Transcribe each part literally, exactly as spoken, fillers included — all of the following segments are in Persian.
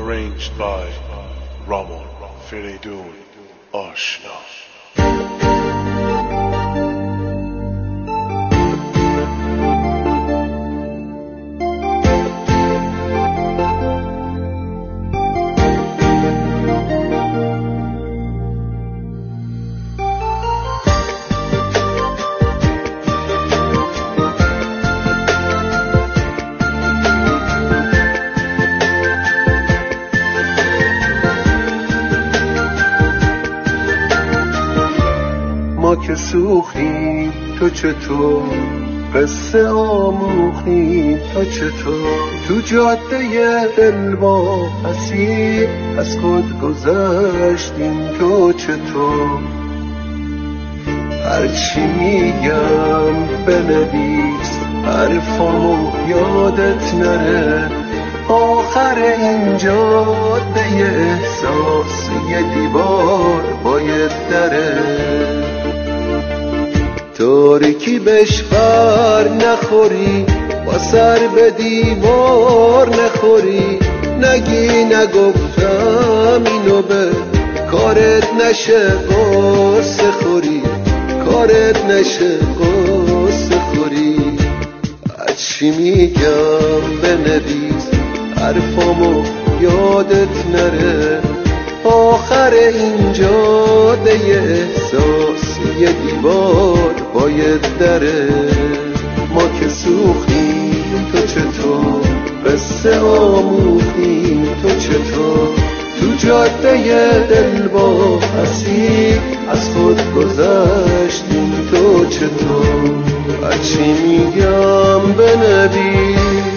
Arranged by Ramon Feridun آشنا. ما که سوختیم تو چطور، قصه آموختیم تو چطور، تو جاده دل با پسی از خود گذشتیم تو چطور. هرچی میگم بنویس حرفامو یادت نره، آخر این جاده احساس یه دیوار باید دره. تاریکی بهش بر نخوری، با سر به دیوار نخوری، نگی نگفتم اینو به کارت نشه قصه خوری، کارت نشه قصه خوری. هرچی میگم بنویس حرفامو یادت نره، آخر این جاده احساس یه دیوار باید دره. ما که سوختیم تو چطور، قصه آموختیم تو چطور، تو جاده دل با پسی از خود گذشتیم تو چطور. هرچی میگم بنویس.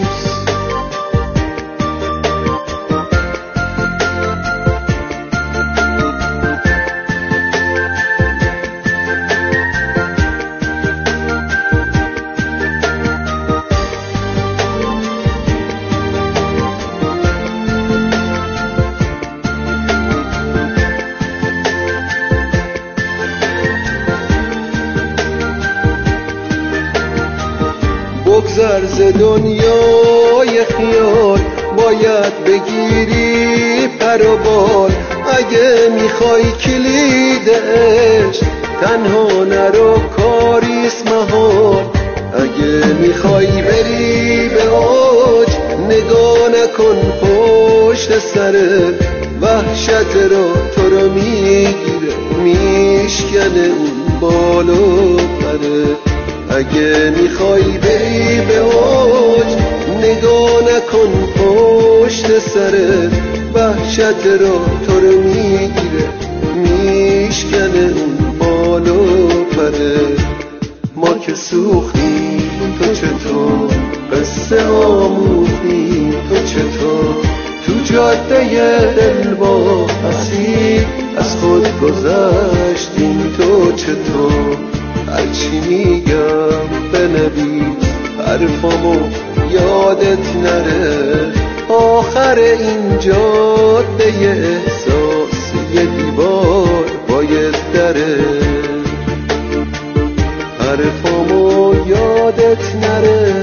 بگذر ز دنیای خیال، باید بگیری پر و بال. اگه میخوای کلید عشق تنها نرو کاریست محال. اگه میخوای بری به اوج نگاه نکن پشت سرت، وحشت رو تو رو میگیره میشکنه اون بالو پره. اگه میخوای بری به اوج نگاه نکن پشت سرت، وحشت رو تو رو میگیره میشکنه اون بالو پره. ما که سوختیم تو چطور، قصه آموختیم تو چطور، تو جاده دل با پسی از خود گذشتیم تو چطور. هرچی میگم بنویس حرفامو یادت نره، آخر این جاده احساس یه دیوار باید دره. حرفامو یادت نره،